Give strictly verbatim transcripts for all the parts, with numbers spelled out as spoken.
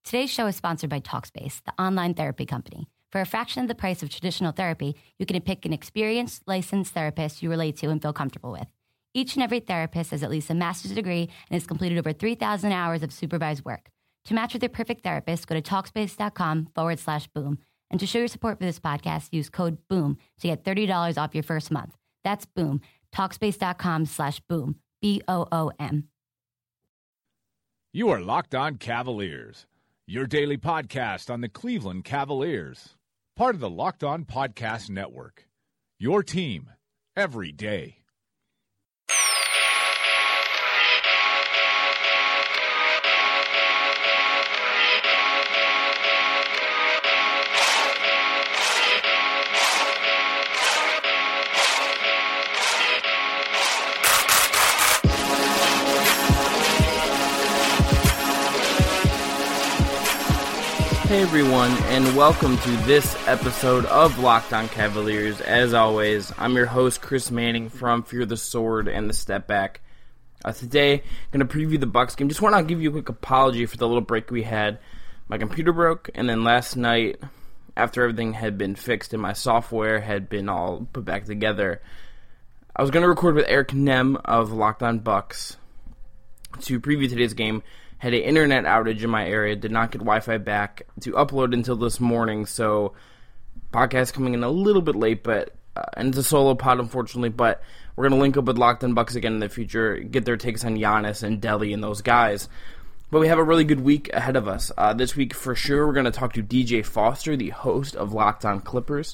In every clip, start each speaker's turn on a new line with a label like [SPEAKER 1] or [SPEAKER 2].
[SPEAKER 1] Today's show is sponsored by Talkspace, the online therapy company. For a fraction of the price of traditional therapy, you can pick an experienced, licensed therapist you relate to and feel comfortable with. Each and every therapist has at least a master's degree and has completed over three thousand hours of supervised work. To match with your perfect therapist, go to Talkspace.com forward slash boom. And to show your support for this podcast, use code BOOM to get thirty dollars off your first month. That's BOOM. Talkspace.com slash boom. B O O M.
[SPEAKER 2] You are Locked On Cavaliers, your daily podcast on the Cleveland Cavaliers. Part of the Locked On Podcast Network. Your team every day.
[SPEAKER 3] Hey everyone, and welcome to this episode of Locked On Cavaliers. As always, I'm your host, Chris Manning from Fear the Sword and the Step Back. Uh, today, I'm going to preview the Bucks game. Just want to give you a quick apology for the little break we had. My computer broke, and then last night, after everything had been fixed and my software had been all put back together, I was going to record with Eric Nem of Locked On Bucks to preview today's game. Had an internet outage in my area, did not get Wi-Fi back to upload until this morning, so podcast coming in a little bit late, but uh, and it's a solo pod, unfortunately, but we're going to link up with Locked On Bucks again in the future, get their takes on Giannis and Delly and those guys. But we have a really good week ahead of us. Uh, this week, for sure, we're going to talk to D J Foster, the host of Locked On Clippers.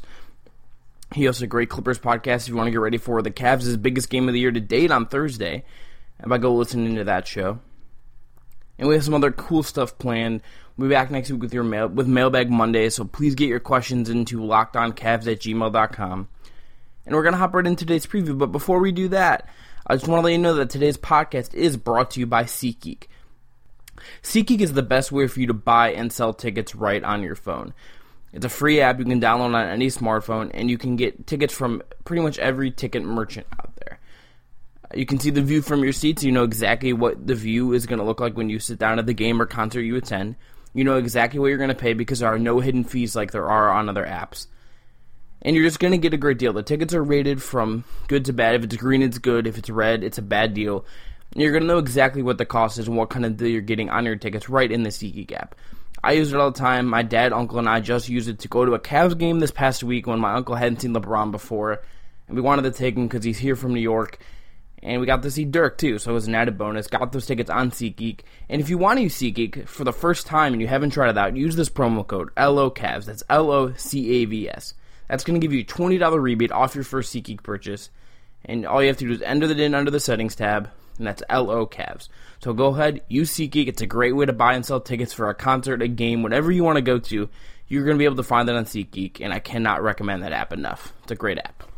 [SPEAKER 3] He hosts a great Clippers podcast if you want to get ready for the Cavs' biggest game of the year to date on Thursday. And by go listening to that show. And we have some other cool stuff planned. We'll be back next week with your mail with Mailbag Monday, so please get your questions into lockedoncavs at gmail dot com. And we're going to hop right into today's preview, but before we do that, I just want to let you know that today's podcast is brought to you by SeatGeek. SeatGeek is the best way for you to buy and sell tickets right on your phone. It's a free app you can download on any smartphone, and you can get tickets from pretty much every ticket merchant out there. You can see the view from your seat, so you know exactly what the view is going to look like when you sit down at the game or concert you attend. You know exactly what you're going to pay because there are no hidden fees like there are on other apps. And you're just going to get a great deal. The tickets are rated from good to bad. If it's green, it's good. If it's red, it's a bad deal. And you're going to know exactly what the cost is and what kind of deal you're getting on your tickets right in the SeatGeek app. I use it all the time. My dad, uncle, and I just used it to go to a Cavs game this past week when my uncle hadn't seen LeBron before. And we wanted to take him because he's here from New York. And we got to see Dirk, too, so it was an added bonus. Got those tickets on SeatGeek. And if you want to use SeatGeek for the first time and you haven't tried it out, use this promo code, L O C A V S. That's L O C A V S. That's going to give you a twenty dollars rebate off your first SeatGeek purchase. And all you have to do is enter it in under the settings tab, and that's L O C A V S. So go ahead, use SeatGeek. It's a great way to buy and sell tickets for a concert, a game, whatever you want to go to. You're going to be able to find that on SeatGeek, and I cannot recommend that app enough. It's a great app.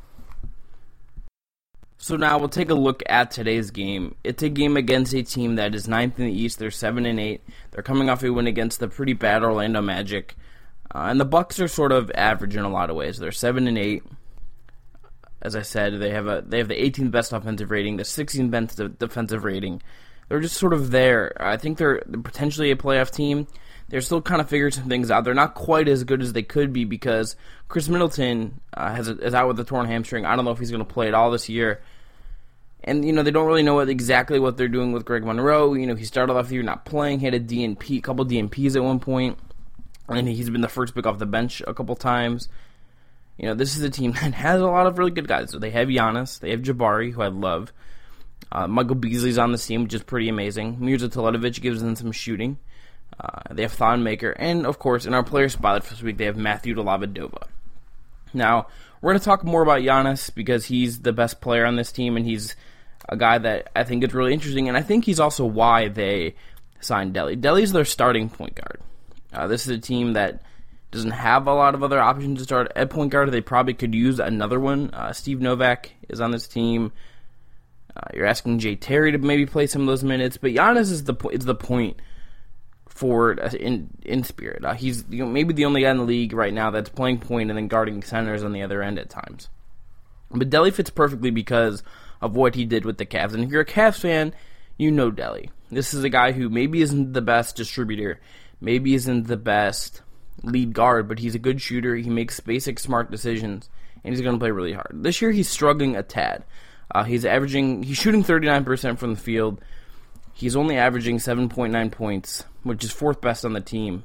[SPEAKER 3] So now we'll take a look at today's game. It's a game against a team that is ninth in the East. They're seven and eight. They're coming off a win against the pretty bad Orlando Magic. Uh, and the Bucks are sort of average in a lot of ways. They're seven and eight. As I said, they have a they have the eighteenth best offensive rating, the sixteenth best defensive rating. They're just sort of there. I think they're potentially a playoff team. They're still kind of figuring some things out. They're not quite as good as they could be because Chris Middleton uh, has a, is out with a torn hamstring. I don't know if he's going to play at all this year. And, you know, they don't really know what, exactly what they're doing with Greg Monroe. You know, he started off the year not playing. He had a D N P, a couple D N Ps at one point. And he's been the first pick off the bench a couple times. You know, this is a team that has a lot of really good guys. So they have Giannis. They have Jabari, who I love. Uh, Michael Beasley's on the team, which is pretty amazing. Mirza Teletovic gives them some shooting. Uh, they have Thon Maker, and of course, in our player spotlight for this week, they have Matthew Dellavedova. Now, we're going to talk more about Giannis because he's the best player on this team, and he's a guy that I think is really interesting, and I think he's also why they signed Delly. Delly's their starting point guard. Uh, this is a team that doesn't have a lot of other options to start at point guard. They probably could use another one. Uh, Steve Novak is on this team. Uh, you're asking Jay Terry to maybe play some of those minutes, but Giannis is the is the point forward in in spirit. Uh, he's you know, maybe the only guy in the league right now that's playing point and then guarding centers on the other end at times. But Delly fits perfectly because of what he did with the Cavs. And if you're a Cavs fan, you know Delly. This is a guy who maybe isn't the best distributor. maybe isn't the best lead guard, but he's a good shooter. He makes basic smart decisions, and he's going to play really hard. This year, he's struggling a tad. Uh, he's averaging, he's shooting thirty-nine percent from the field. He's only averaging seven point nine points, which is fourth best on the team.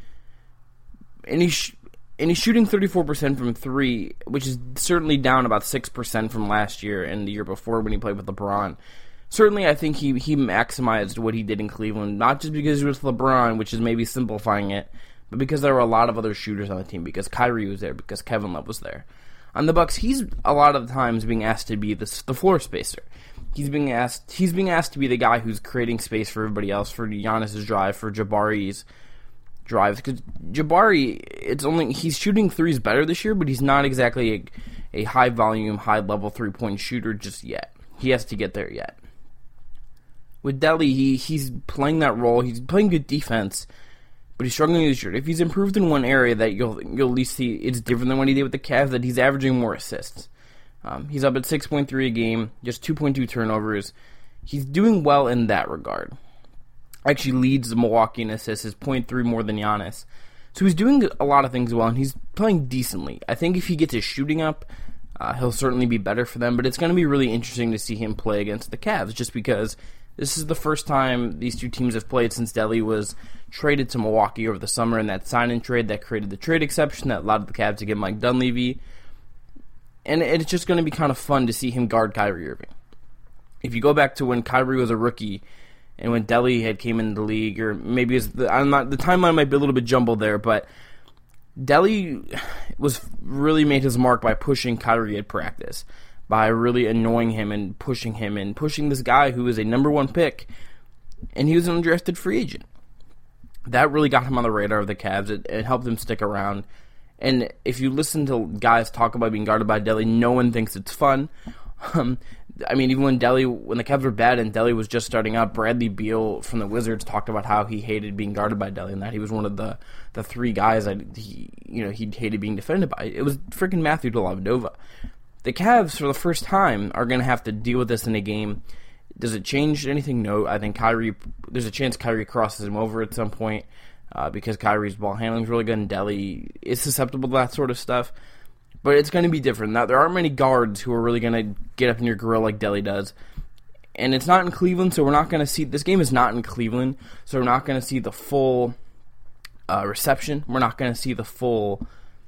[SPEAKER 3] And he's, and he's shooting thirty-four percent from three, which is certainly down about six percent from last year and the year before when he played with LeBron. Certainly, I think he, he maximized what he did in Cleveland, not just because he was LeBron, which is maybe simplifying it, but because there were a lot of other shooters on the team, because Kyrie was there, because Kevin Love was there. On the Bucks, he's a lot of the times being asked to be the, the floor spacer. He's being asked he's being asked to be the guy who's creating space for everybody else, for Giannis's drive, for Jabari's drive. Because Jabari, it's only he's shooting threes better this year, but he's not exactly a, a high volume, high level three point shooter just yet. He has to get there yet. With Delly, he he's playing that role. He's playing good defense, but he's struggling this year. If he's improved in one area, that you'll you'll at least see it's different than what he did with the Cavs, that he's averaging more assists. Um, he's up at six point three a game, just two point two turnovers. He's doing well in that regard. Actually leads Milwaukee in assists, is zero point three more than Giannis. So he's doing a lot of things well, and he's playing decently. I think if he gets his shooting up, uh, he'll certainly be better for them, but it's going to be really interesting to see him play against the Cavs, just because this is the first time these two teams have played since Delly was traded to Milwaukee over the summer in that sign-in trade that created the trade exception that allowed the Cavs to get Mike Dunleavy. And it's just going to be kind of fun to see him guard Kyrie Irving. If you go back to when Kyrie was a rookie and when Delly had came into the league, or maybe it's the, I'm not, the timeline might be a little bit jumbled there, but Delly was really made his mark by pushing Kyrie at practice, by really annoying him and pushing him and pushing this guy who is a number one pick, and he was an undrafted free agent. That really got him on the radar of the Cavs. It, it helped him stick around. And if you listen to guys talk about being guarded by Delly, no one thinks it's fun. Um, I mean, even when Delly, when the Cavs were bad and Delly was just starting out, Bradley Beal from the Wizards talked about how he hated being guarded by Delly and that he was one of the, the three guys that he, you know, he hated being defended by. It was freaking Matthew Dellavedova. The Cavs, for the first time, are going to have to deal with this in a game. Does it change anything? No. I think Kyrie, there's a chance Kyrie crosses him over at some point uh, because Kyrie's ball handling is really good and Delly is susceptible to that sort of stuff. But it's going to be different. Now, there aren't many guards who are really going to get up in your grill like Delly does. And it's not in Cleveland, so we're not going to see, this game is not in Cleveland, so we're not going to see the full uh, reception. We're not going to see the full...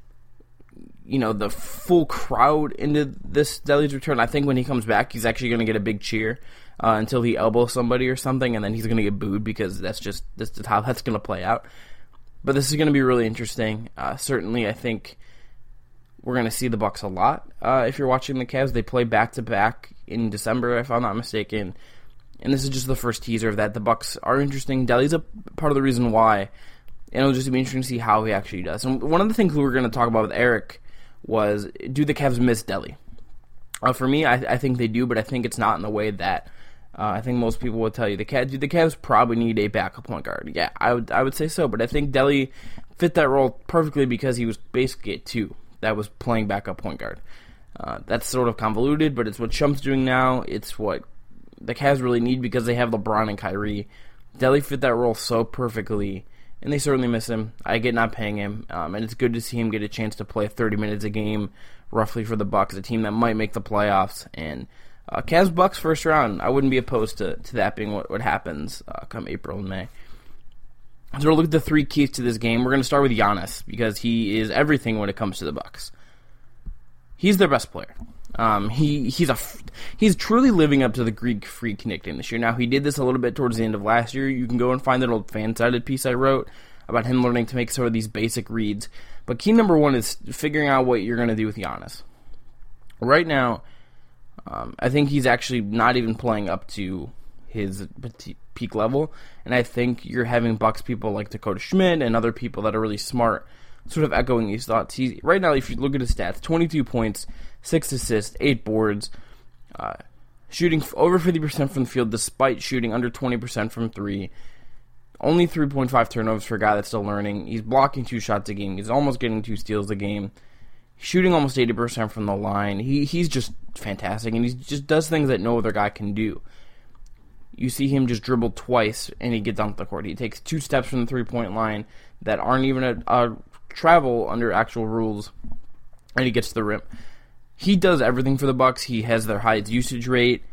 [SPEAKER 3] you know, the full crowd into this Delly's return. I think when he comes back, he's actually going to get a big cheer uh, until he elbows somebody or something, and then he's going to get booed because that's just that's just how that's going to play out. But this is going to be really interesting. Uh, certainly, I think we're going to see the Bucks a lot. Uh, if you're watching the Cavs, they play back-to-back in December, if I'm not mistaken. And this is just the first teaser of that. The Bucks are interesting. Delly's a part of the reason why. And it'll just be interesting to see how he actually does. And one of the things we were going to talk about with Eric was, do the Cavs miss Delly? Uh, for me, I, I think they do, but I think it's not in the way that uh, I think most people would tell you. The Cavs, do the Cavs probably need a backup point guard? Yeah, I would I would say so, but I think Delly fit that role perfectly because he was basically a two that was playing backup point guard. Uh, that's sort of convoluted, but it's what Shump's doing now. It's what the Cavs really need because they have LeBron and Kyrie. Delly fit that role so perfectly, and they certainly miss him. I get not paying him, um, and it's good to see him get a chance to play thirty minutes a game, roughly, for the Bucks, a team that might make the playoffs. And uh, Cavs Bucks first round, I wouldn't be opposed to, to that being what, what happens uh, come April and May. So we'll look at the three keys to this game. We're going to start with Giannis because he is everything when it comes to the Bucks. He's their best player. Um, he he's a he's truly living up to the Greek Freak nickname this year. Now, he did this a little bit towards the end of last year. You can go and find that old fan-sided piece I wrote about him learning to make sort of these basic reads. But key number one is figuring out what you're going to do with Giannis. Right now, um, I think he's actually not even playing up to his peak level, and I think you're having Bucks people like Dakota Schmidt and other people that are really smart sort of echoing these thoughts. He's, right now, if you look at his stats, twenty-two points, six assists, eight boards, uh, shooting over fifty percent from the field despite shooting under twenty percent from three, only three point five turnovers for a guy that's still learning. He's blocking two shots a game. He's almost getting two steals a game. Shooting almost eighty percent from the line. He He's just fantastic, and he just does things that no other guy can do. you see him just dribble twice and he gets onto the court. He takes two steps from the three-point line that aren't even a, a travel under actual rules, and he gets to the rim. He does everything for the Bucks. He has their highest usage rate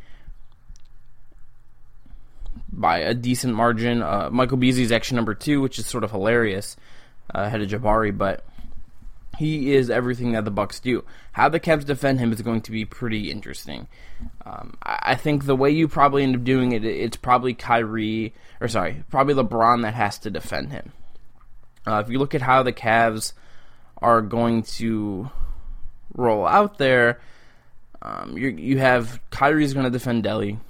[SPEAKER 3] by a decent margin. Uh, Michael Beasley is actually number two, which is sort of hilarious, uh, ahead of Jabari, but he is everything that the Bucks do. How the Cavs defend him is going to be pretty interesting. Um, I, I think the way you probably end up doing it, it's probably Kyrie, or sorry, probably LeBron that has to defend him. Uh, if you look at how the Cavs are going to roll out there, um, you you have Kyrie's going to defend Delly.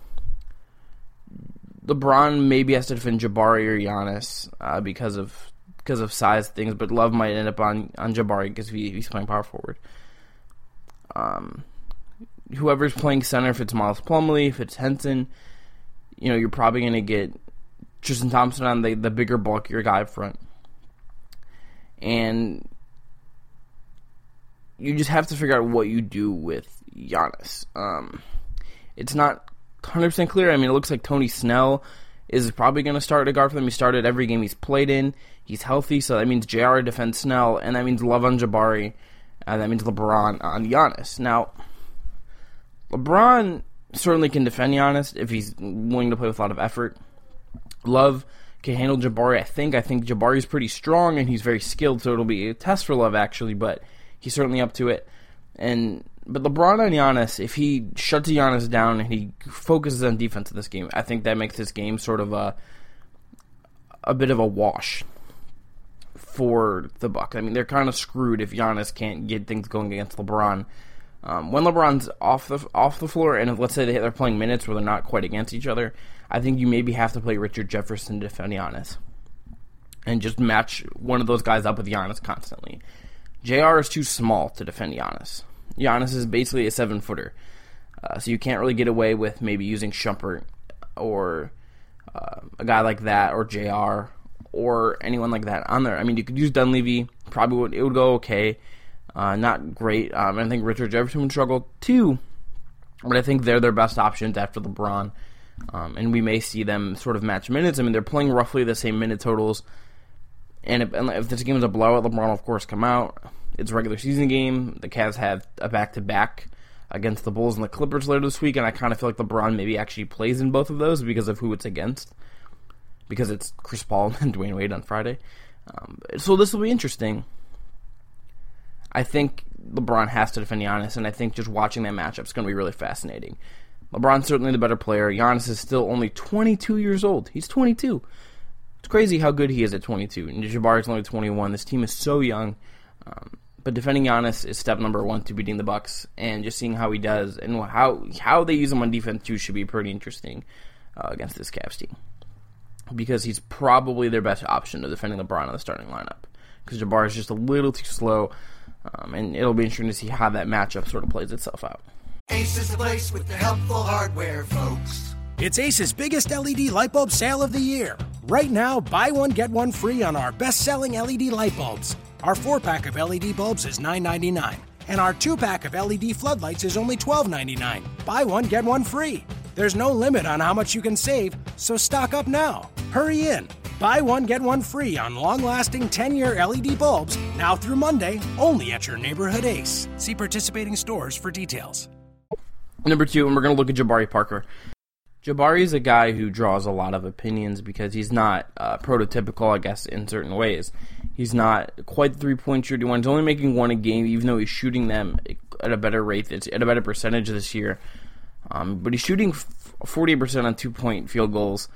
[SPEAKER 3] LeBron maybe has to defend Jabari or Giannis uh, because of because of size things, but Love might end up on, on Jabari because he, he's playing power forward. Um, whoever's playing center, if it's Miles Plumlee, if it's Henson, you know, you're probably going to get Tristan Thompson on the, the bigger, bulkier guy up front. And you just have to figure out what you do with Giannis. Um, it's not one hundred percent clear. I mean, it looks like Tony Snell is probably going to start a guard for them. He started every game he's played in. He's healthy, so that means J R defends Snell, and that means Love on Jabari, and that means LeBron on Giannis. Now, LeBron certainly can defend Giannis if he's willing to play with a lot of effort. Love can handle Jabari, I think. I think Jabari's pretty strong, and he's very skilled, so it'll be a test for Love, actually, but he's certainly up to it. And But LeBron on Giannis, if he shuts Giannis down and he focuses on defense in this game, I think that makes this game sort of a a bit of a wash for the Bucks. I mean, they're kind of screwed if Giannis can't get things going against LeBron. Um, when LeBron's off the off the floor, and if, let's say they, they're playing minutes where they're not quite against each other, I think you maybe have to play Richard Jefferson to defend Giannis and just match one of those guys up with Giannis constantly. J R is too small to defend Giannis. Giannis is basically a seven-footer, uh, so you can't really get away with maybe using Shumpert or uh, a guy like that, or J R, or anyone like that on there. I mean, you could use Dunleavy. Probably would, it would go okay. Uh, not great. Um, I think Richard Jefferson would struggle too, but I think they're their best options after LeBron, um, and we may see them sort of match minutes. I mean, they're playing roughly the same minute totals, and if, and if this game is a blowout, LeBron will, of course, come out. It's a regular season game. The Cavs have a back-to-back against the Bulls and the Clippers later this week, and I kind of feel like LeBron maybe actually plays in both of those because of who it's against, because it's Chris Paul and Dwayne Wade on Friday. Um, so this will be interesting. I think LeBron has to defend Giannis, and I think just watching that matchup is going to be really fascinating. LeBron's certainly the better player. Giannis is still only twenty-two years old. He's twenty-two. It's crazy how good he is at twenty-two. And Jabari's only twenty-one. This team is so young. Um, but defending Giannis is step number one to beating the Bucks, and just seeing how he does and how how they use him on defense too should be pretty interesting uh, against this Cavs team, because he's probably their best option to defending LeBron in the starting lineup, because Jabari is just a little too slow, um, and it'll be interesting to see how that matchup sort of plays itself out.
[SPEAKER 4] Ace is the place with the helpful hardware, folks.
[SPEAKER 5] It's Ace's biggest L E D light bulb sale of the year. Right now, buy one, get one free on our best-selling L E D light bulbs. Our four-pack of L E D bulbs is nine ninety-nine, and our two-pack of L E D floodlights is only twelve ninety-nine. Buy one, get one free. There's no limit on how much you can save, so stock up now. Hurry in. Buy one, get one free on long-lasting ten-year L E D bulbs, now through Monday, only at your neighborhood Ace. See participating stores for details.
[SPEAKER 3] Number two, and we're going to look at Jabari Parker. Jabari is a guy who draws a lot of opinions because he's not uh, prototypical, I guess, in certain ways. He's not quite the three-point shooter one. He's only making one a game, even though he's shooting them at a better rate, at a better percentage this year. Um, but he's shooting forty percent on two-point field goals.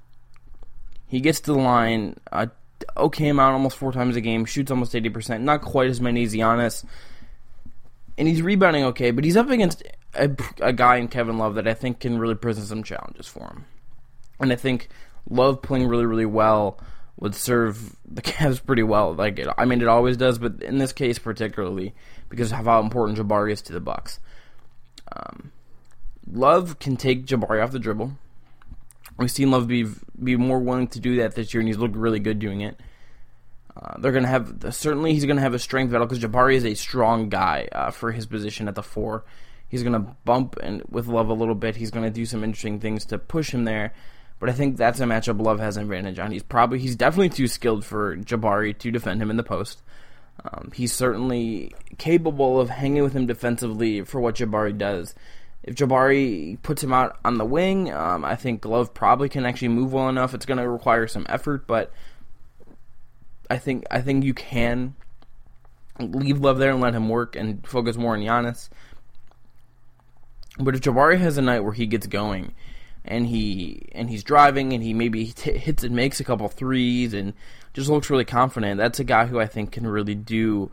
[SPEAKER 3] He gets to the line a okay amount, almost four times a game, shoots almost eighty percent, not quite as many as Giannis. And he's rebounding okay, but he's up against a, a guy in Kevin Love that I think can really present some challenges for him. And I think Love playing really, really well would serve the Cavs pretty well. Like it, I mean, it always does, but in this case particularly because of how important Jabari is to the Bucks. Um, Love can take Jabari off the dribble. We've seen Love be be more willing to do that this year, and he's looked really good doing it. Uh, they're going to have, certainly he's going to have a strength battle because Jabari is a strong guy uh, for his position at the four. He's going to bump and with Love a little bit. He's going to do some interesting things to push him there. But I think that's a matchup Love has an advantage on. He's probably he's definitely too skilled for Jabari to defend him in the post. Um, he's certainly capable of hanging with him defensively for what Jabari does. If Jabari puts him out on the wing, um, I think Love probably can actually move well enough. It's going to require some effort, but I think I think you can leave Love there and let him work and focus more on Giannis. But if Jabari has a night where he gets going, and he and he's driving, and he maybe t- hits and makes a couple threes, and just looks really confident, that's a guy who I think can really do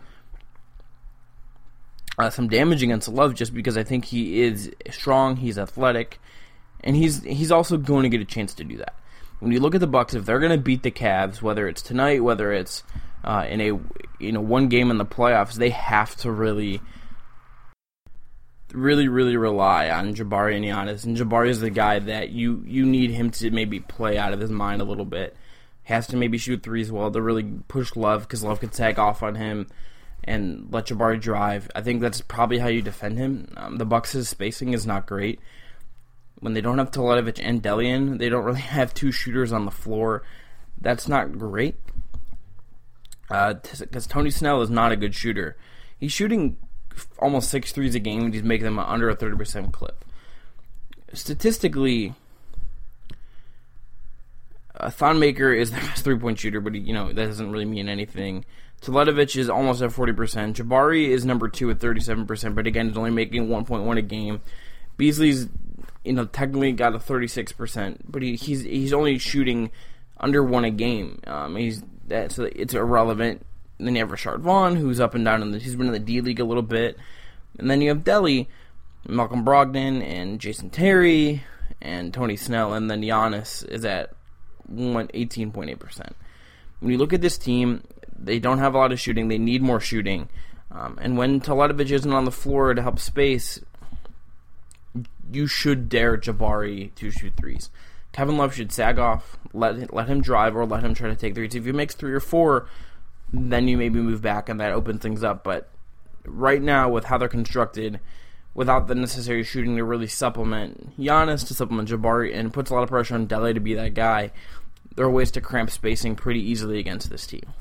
[SPEAKER 3] uh, some damage against Love, just because I think he is strong, he's athletic, and he's he's also going to get a chance to do that. When you look at the Bucks, if they're going to beat the Cavs, whether it's tonight, whether it's uh, in a you know one game in the playoffs, they have to really. really, really rely on Jabari and Giannis. And Jabari is the guy that you, you need him to maybe play out of his mind a little bit. Has to maybe shoot threes well to really push Love, because Love could tag off on him and let Jabari drive. I think that's probably how you defend him. Um, the Bucks' spacing is not great. When they don't have Teletovic and Delian, they don't really have two shooters on the floor. That's not great. Because uh, Tony Snell is not a good shooter. He's shooting almost six threes a game, and he's making them under a thirty percent clip. Statistically, uh, Thonmaker is the best three-point shooter, but he, you know that doesn't really mean anything. Teletovic is almost at forty percent. Jabari is number two at thirty-seven percent, but again, he's only making one point one a game. Beasley's, you know, technically got a thirty-six percent, but he, he's he's only shooting under one a game. Um, he's that so it's irrelevant. And then you have Rashard Vaughn, who's up and down in the he's been in the D League a little bit, and then you have Deli, Malcolm Brogdon, and Jason Terry, and Tony Snell, and then Giannis is at eighteen point eight percent. When you look at this team, they don't have a lot of shooting. They need more shooting, um, and when Teletovic isn't on the floor to help space, you should dare Jabari to shoot threes. Kevin Love should sag off, let let him drive, or let him try to take threes. If he makes three or four, then you maybe move back and that opens things up. But right now, with how they're constructed, without the necessary shooting to really supplement Giannis, to supplement Jabari, and puts a lot of pressure on Dele to be that guy, there are ways to cramp spacing pretty easily against this team.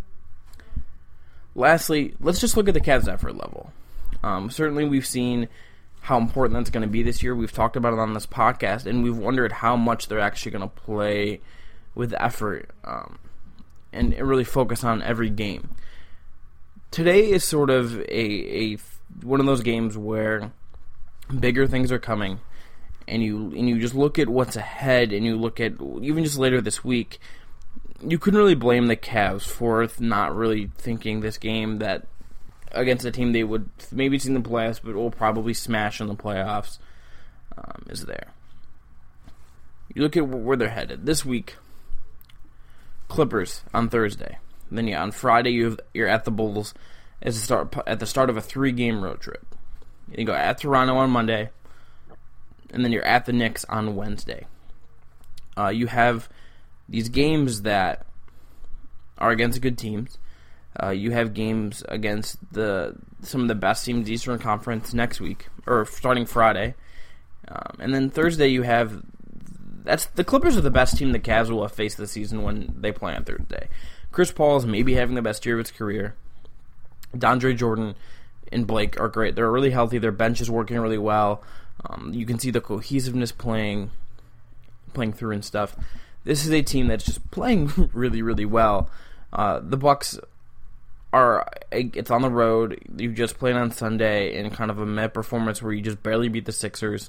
[SPEAKER 3] Lastly, let's just look at the Cavs' effort level. Um, certainly, we've seen how important that's going to be this year. We've talked about it on this podcast, and we've wondered how much they're actually going to play with effort. Um, and really focus on every game. Today is sort of a, a one of those games where bigger things are coming, and you and you just look at what's ahead, and you look at even just later this week. You couldn't really blame the Cavs for not really thinking this game that against a team they would maybe see in the playoffs, but will probably smash in the playoffs um, is there. You look at where they're headed this week. Clippers on Thursday. And then yeah, on Friday you have, you're at the Bulls as a start at the start of a three-game road trip. You go at Toronto on Monday, and then you're at the Knicks on Wednesday. Uh, you have these games that are against good teams. Uh, you have games against the some of the best teams in the Eastern Conference next week, or starting Friday. Um, and then Thursday you have That's the Clippers are the best team the Cavs will have faced this season when they play on Thursday. Chris Paul is maybe having the best year of his career. DeAndre Jordan and Blake are great. They're really healthy. Their bench is working really well. Um, you can see the cohesiveness playing, playing through and stuff. This is a team that's just playing really, really well. Uh, the Bucks are. It's on the road. You just played on Sunday in kind of a meh performance where you just barely beat the Sixers.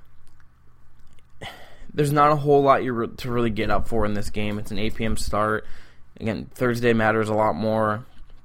[SPEAKER 3] There's not a whole lot you re- to really get up for in this game. It's an eight p.m. start. Again, Thursday matters a lot more.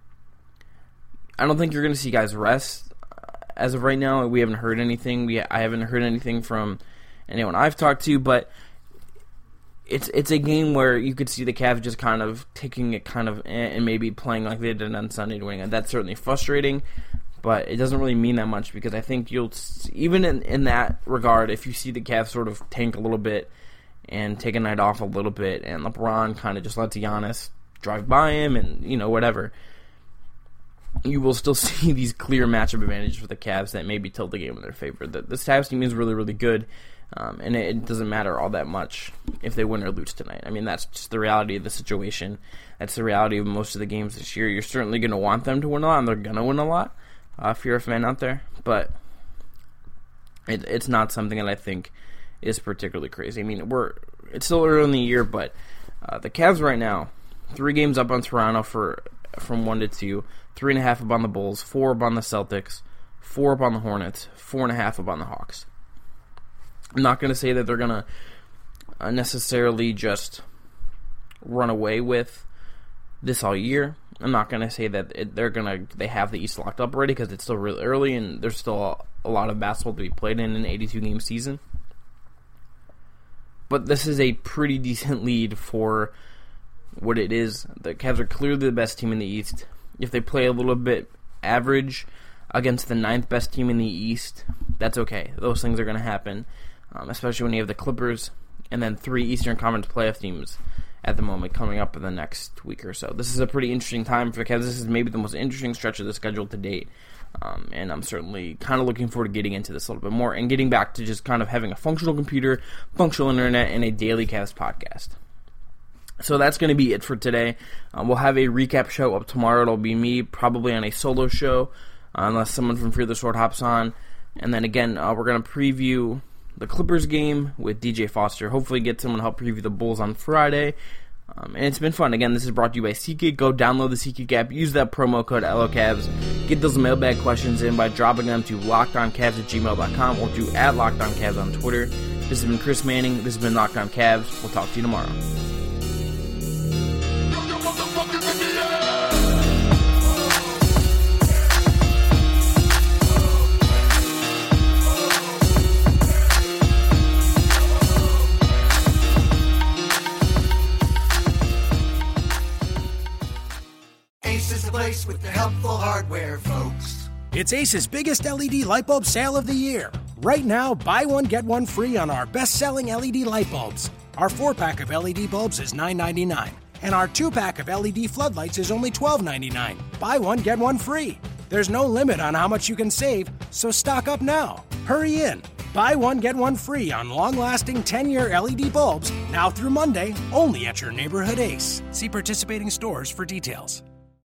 [SPEAKER 3] I don't think you're going to see guys rest. As of right now, we haven't heard anything. We I haven't heard anything from anyone I've talked to, but it's it's a game where you could see the Cavs just kind of taking it kind of eh, and maybe playing like they did on Sunday to win. And that's certainly frustrating. But it doesn't really mean that much because I think you'll, even in, in that regard, if you see the Cavs sort of tank a little bit and take a night off a little bit and LeBron kind of just lets Giannis drive by him and, you know, whatever, you will still see these clear matchup advantages for the Cavs that maybe tilt the game in their favor. The, this Cavs team is really, really good, um, and it, it doesn't matter all that much if they win or lose tonight. I mean, that's just the reality of the situation. That's the reality of most of the games this year. You're certainly going to want them to win a lot, and they're going to win a lot, uh, if you're a fan out there, but it, it's not something that I think is particularly crazy. I mean, we're it's still early in the year, but uh, the Cavs right now, three games up on Toronto for from one to two, three and a half up on the Bulls, four up on the Celtics, four up on the Hornets, four and a half up on the Hawks. I'm not going to say that they're going to uh, necessarily just run away with this all year. I'm not going to say that it, they're going to they have the East locked up already, because it's still really early and there's still a, a lot of basketball to be played in an eighty-two game season. But this is a pretty decent lead for what it is. The Cavs are clearly the best team in the East. If they play a little bit average against the ninth best team in the East, that's okay. Those things are going to happen, um, especially when you have the Clippers and then three Eastern Conference playoff teams at the moment coming up in the next week or so. This is a pretty interesting time for the Cavs. This is maybe the most interesting stretch of the schedule to date, um, and I'm certainly kind of looking forward to getting into this a little bit more and getting back to just kind of having a functional computer, functional internet, and a daily Cavs podcast. So that's going to be it for today. Um, we'll have a recap show up tomorrow. It'll be me, probably on a solo show, uh, unless someone from Fear the Sword hops on. And then again, uh, we're going to preview the Clippers game with D J Foster. Hopefully get someone to help preview the Bulls on Friday. Um, and it's been fun. Again, this is brought to you by SeatGeek. Go download the SeatGeek app. Use that promo code L O Cavs. Get those mailbag questions in by dropping them to lockedoncavs at gmail dot com or to at lockedoncavs on Twitter. This has been Chris Manning. This has been Locked On Cavs. We'll talk to you tomorrow.
[SPEAKER 4] Place with the helpful hardware, folks.
[SPEAKER 5] It's Ace's biggest L E D light bulb sale of the year. Right now, buy one, get one free on our best-selling L E D light bulbs. Our four-pack of L E D bulbs is nine ninety-nine, and our two-pack of L E D floodlights is only twelve ninety-nine. Buy one, get one free. There's no limit on how much you can save, so stock up now. Hurry in. Buy one, get one free on long-lasting ten-year L E D bulbs now through Monday, only at your neighborhood Ace. See participating stores for details.